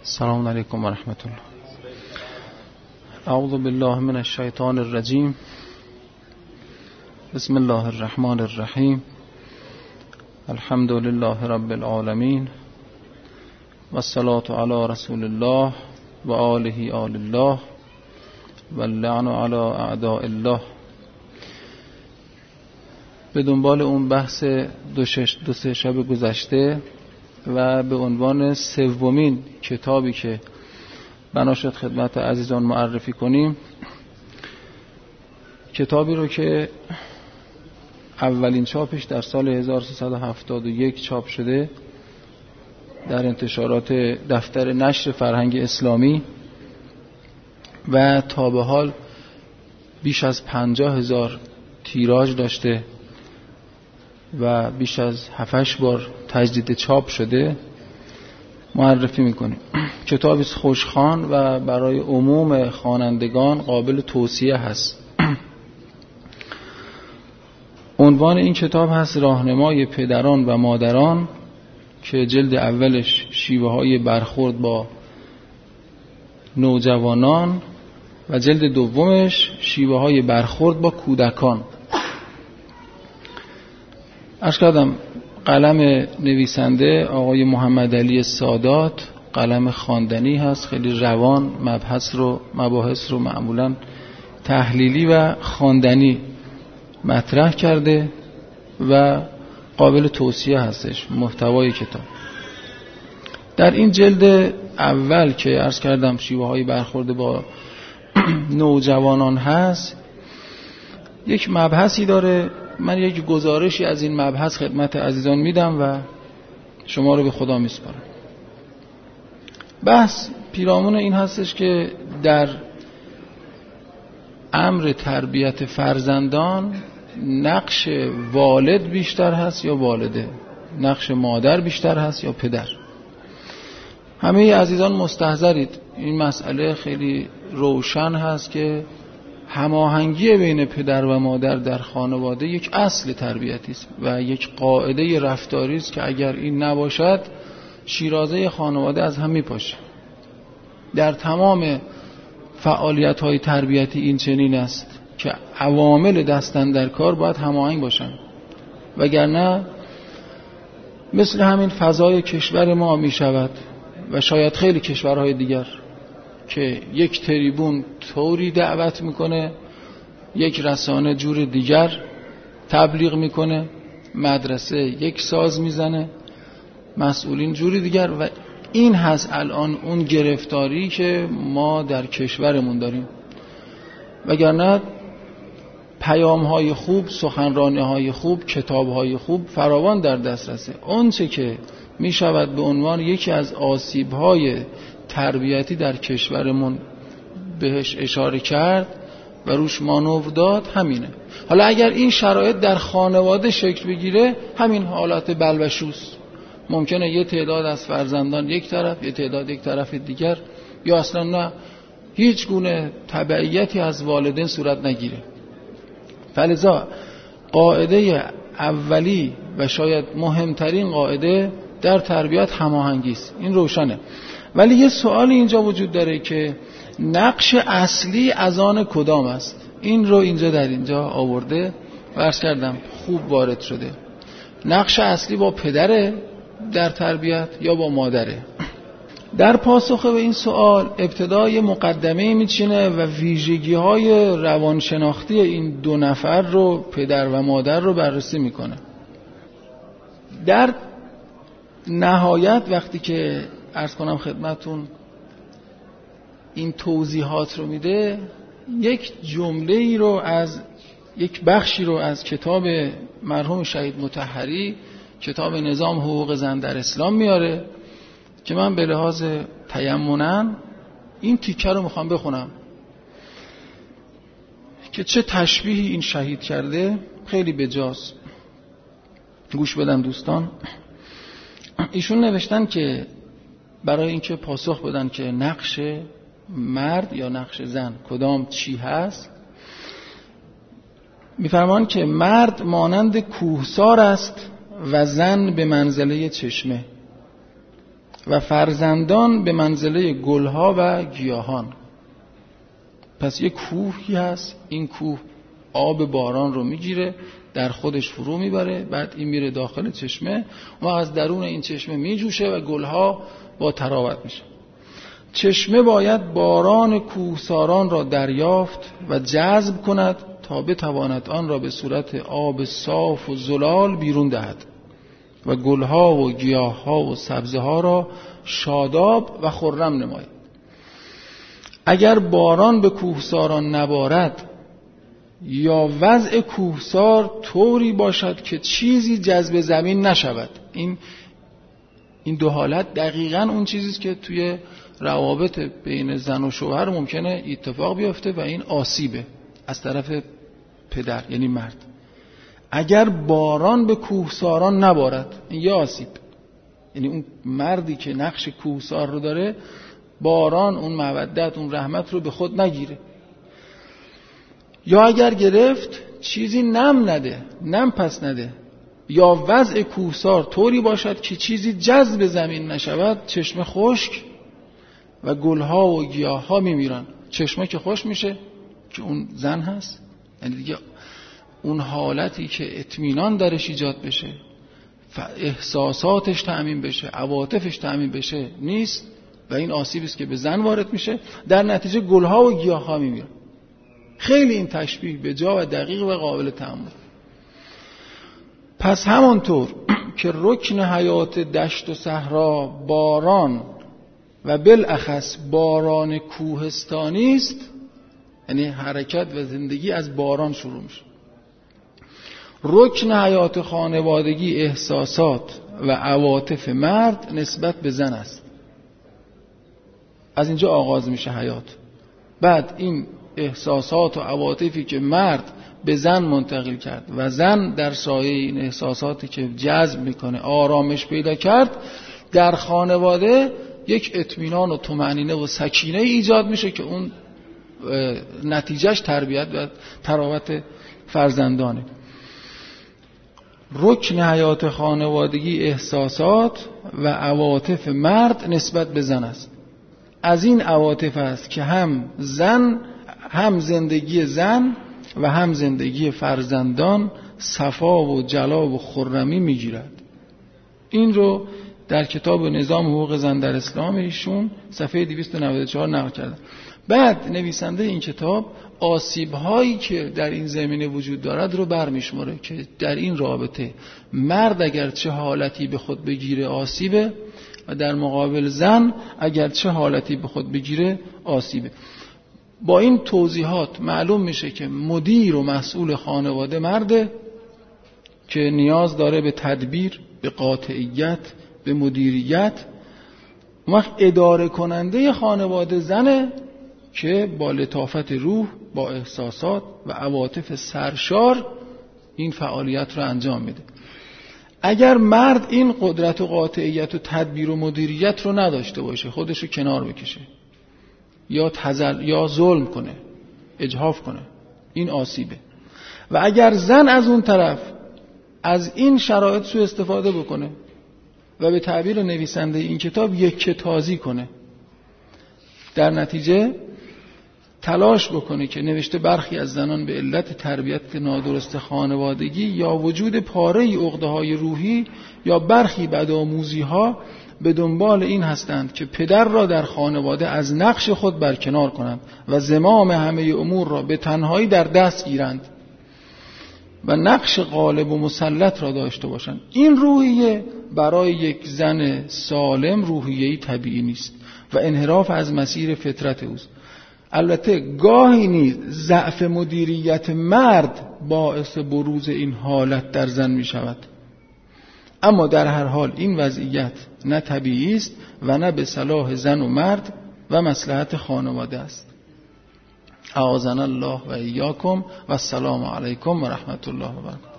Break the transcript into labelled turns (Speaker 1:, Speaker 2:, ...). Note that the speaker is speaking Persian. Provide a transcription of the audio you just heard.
Speaker 1: السلام علیکم و رحمت الله. اعوذ بالله من الشیطان الرجیم. بسم الله الرحمن الرحیم. الحمد لله رب العالمین و الصلاة علی رسول الله و آله آل الله و اللعن علی اعداء الله. به دنبال اون بحث دو سه شب گذشته و به عنوان سومین کتابی که بنا شد خدمت عزیزان معرفی کنیم، کتابی رو که اولین چاپش در سال 1371 چاپ شده در انتشارات دفتر نشر فرهنگ اسلامی و تا به حال بیش از 50,000 تیراژ داشته و بیش از 7-8 بار تجدید چاپ شده معرفی میکنیم. کتابی خوشخوان و برای عموم خوانندگان قابل توصیه هست. عنوان این کتاب هست راهنمای پدران و مادران، که جلد اولش شیوه های برخورد با نوجوانان و جلد دومش شیوه های برخورد با کودکان. عرض کردم قلم نویسنده آقای محمد علی سادات قلم خواندنی هست، خیلی روان مباحث رو معمولا تحلیلی و خواندنی مطرح کرده و قابل توصیه هستش محتوای کتاب. در این جلد اول که عرض کردم شیوه های برخورد با نوجوانان هست، یک مبحثی داره. من یک گزارشی از این مبحث خدمت عزیزان میدم و شما رو به خدا میسپارم. بحث پیرامون این هستش که در امر تربیت فرزندان نقش والد بیشتر هست یا والده، نقش مادر بیشتر هست یا پدر. همه عزیزان مستحضرید این مسئله خیلی روشن هست که هماهنگی بین پدر و مادر در خانواده یک اصل تربیتی است و یک قاعده رفتاری است که اگر این نباشد شیرازه خانواده از هم میپاشه. در تمام فعالیت‌های تربیتی این چنین است که عوامل دستن در کار باید هماهنگ باشن، وگرنه مثل همین فضای کشور ما میشود و شاید خیلی کشورهای دیگر که یک تریبون طوری دعوت میکنه، یک رسانه جور دیگر تبلیغ میکنه، مدرسه یک ساز میزنه، مسئولین جوری دیگر، و این هست الان اون گرفتاری که ما در کشورمون داریم. وگرنه پیام‌های خوب، سخنرانی‌های خوب، کتاب‌های خوب فراوان در دسترسه. اون چه که میشود به عنوان یکی از آسیب‌های تربیتی در کشورمون بهش اشاره کرد و روش مانور داد همینه. حالا اگر این شرایط در خانواده شکل بگیره، همین حالات بلوشوست. ممکنه یه تعداد از فرزندان یک طرف، یه تعداد یک طرف دیگر، یا اصلا نه هیچ گونه تبعیتی از والدین صورت نگیره. فلذا قاعده اولی و شاید مهمترین قاعده در تربیت هماهنگی است. این روشنه. ولی یه سوالی اینجا وجود داره که نقش اصلی از آن کدام است؟ این رو اینجا در اینجا آورده و عرض کردم خوب وارد شده. نقش اصلی با پدره در تربیت یا با مادره؟ در پاسخ به این سوال ابتدای مقدمه میچینه و ویژگی‌های روانشناختی این دو نفر رو، پدر و مادر رو بررسی میکنه. در نهایت وقتی که عرض کنم خدمتون این توضیحات رو میده، یک جمله‌ای رو از یک بخشی رو از کتاب مرحوم شهید مطهری، کتاب نظام حقوق زن در اسلام میاره که من به لحاظ تیمناً این تیکه رو میخوام بخونم که چه تشبیهی این شهید کرده. خیلی بجاست، گوش بدن دوستان. ایشون نوشتن که برای اینکه پاسخ بدن که نقش مرد یا نقش زن کدام چی هست، میفرمان که مرد مانند کوهسار است و زن به منزله چشمه. و فرزندان به منزله گلها و گیاهان. پس یک کوهی هست، این کوه آب باران رو میگیره در خودش فرو میبره، بعد این میره داخل چشمه و از درون این چشمه میجوشه و گلها با تراوت میشه. چشمه باید باران کوهساران را دریافت و جذب کند تا بتواند آن را به صورت آب صاف و زلال بیرون دهد و گلها و گیاهها و سبزها را شاداب و خرم نماید. اگر باران به کوهساران نبارد یا وضع کوهسار طوری باشد که چیزی جذب زمین نشود، این دو حالت دقیقاً اون چیزیست که توی روابط بین زن و شوهر ممکنه اتفاق بیفته و این آسیبه از طرف پدر یعنی مرد. اگر باران به کوهساران نبارد، این یه آسیب، یعنی اون مردی که نقش کوهسار رو داره باران اون مودت اون رحمت رو به خود نگیره، یا اگر گرفت چیزی نم پس نده، یا وضع کوهسار طوری باشد که چیزی جذب زمین نشود، چشمه خشک و گلها و گیاهها میمیرن. چشمه که خشک میشه که اون زن هست، یعنی دیگه اون حالتی که اطمینان درش ایجاد بشه، احساساتش تأمین بشه، عواطفش تأمین بشه نیست و این آسیبی است که به زن وارد میشه. در نتیجه گلها و گیاهها میمیرن. خیلی این تشبیه به جا و دقیق و قابل تأمل. پس همانطور که رکن حیات دشت و صحرا باران و بالاخص باران کوهستانی است، یعنی حرکت و زندگی از باران شروع میشه، رکن حیات خانوادگی احساسات و عواطف مرد نسبت به زن است. از اینجا آغاز میشه حیات. بعد این احساسات و عواطفی که مرد به زن منتقل کرد و زن در سایه این احساساتی که جذب میکنه آرامش پیدا کرد، در خانواده یک اطمینان و طمأنینه و سکینه ایجاد میشه که اون نتیجهش تربیت و تراوت فرزندانه. رکن حیات خانوادگی احساسات و عواطف مرد نسبت به زن است. از این عواطف است که هم زندگی زن و هم زندگی فرزندان صفا و جلا و خرمی میگیرد. این رو در کتاب نظام حقوق زن در اسلام ایشون صفحه 294 نقل کردن. بعد نویسنده این کتاب آسیب‌هایی که در این زمینه وجود دارد رو برمیشماره که در این رابطه مرد اگر چه حالتی به خود بگیره آسیبه و در مقابل زن اگر چه حالتی به خود بگیره آسیبه. با این توضیحات معلوم میشه که مدیر و مسئول خانواده مرده که نیاز داره به تدبیر، به قاطعیت، به مدیریت. وقت اداره کننده خانواده زنه که با لطافت روح، با احساسات و عواطف سرشار این فعالیت رو انجام میده. اگر مرد این قدرت و قاطعیت و تدبیر و مدیریت رو نداشته باشه، خودشو کنار بکشه یا ظلم کنه، اجحاف کنه، این آسیبه. و اگر زن از اون طرف از این شرایط سوء استفاده بکنه و به تعبیر نویسنده این کتاب یک تازی کنه، در نتیجه تلاش بکنه که نوشته برخی از زنان به علت تربیت نادرست خانوادگی یا وجود پاره عقده‌های روحی یا برخی بدآموزی‌ها به دنبال این هستند که پدر را در خانواده از نقش خود برکنار کنند و زمام همه امور را به تنهایی در دست گیرند و نقش غالب و مسلط را داشته باشند. این روحیه برای یک زن سالم روحیه‌ای طبیعی نیست و انحراف از مسیر فطرت اوست. البته گاهی نیز ضعف مدیریت مرد باعث بروز این حالت در زن می شود، اما در هر حال این وضعیت نه طبیعی است و نه به صلاح زن و مرد و مصلحت خانواده است. اعاذنا الله و ایاکم و السلام علیکم و رحمت الله و برکاته.